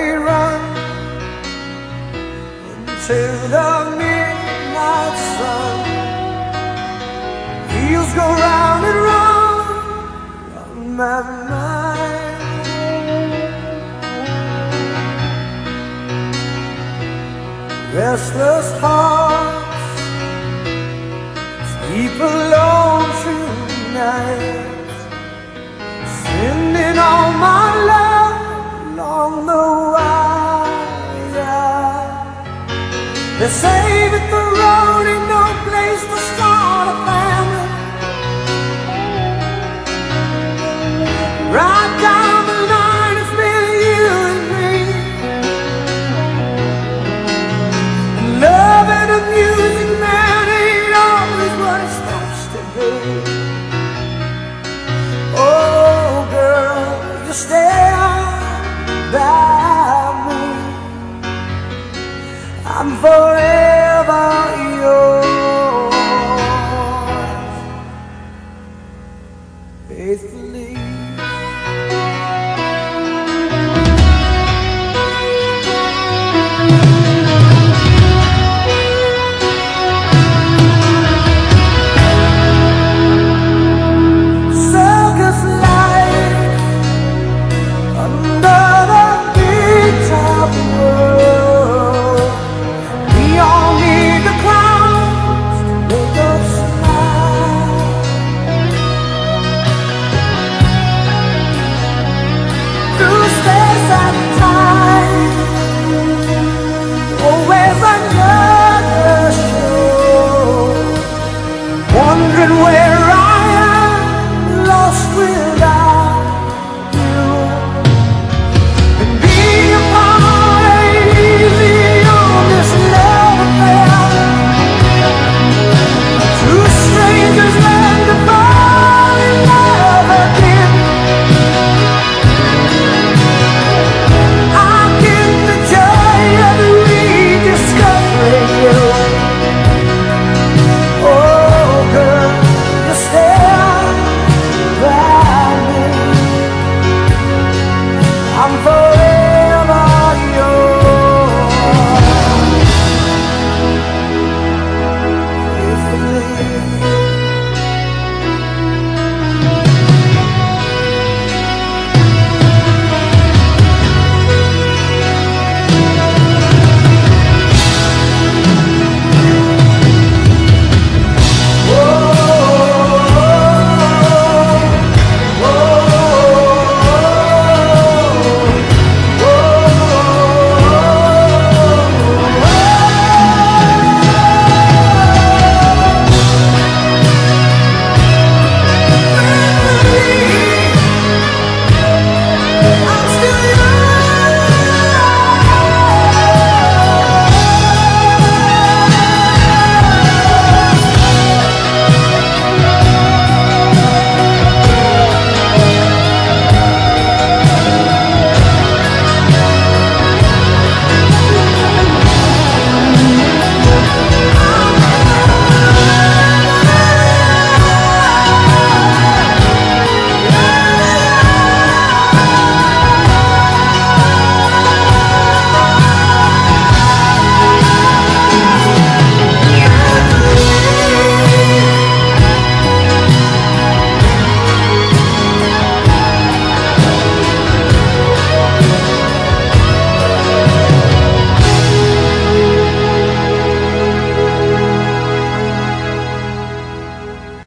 run into the midnight sun. Wheels go round and round on my mind. Restless hearts sleep alone tonight, sending all my love along the wire. They say that the road ain't no place to start a family. Right down the line, it's been you and me. And love and the music, man, ain't always what it's supposed to be. Oh, girl, you stand by me. I'm forever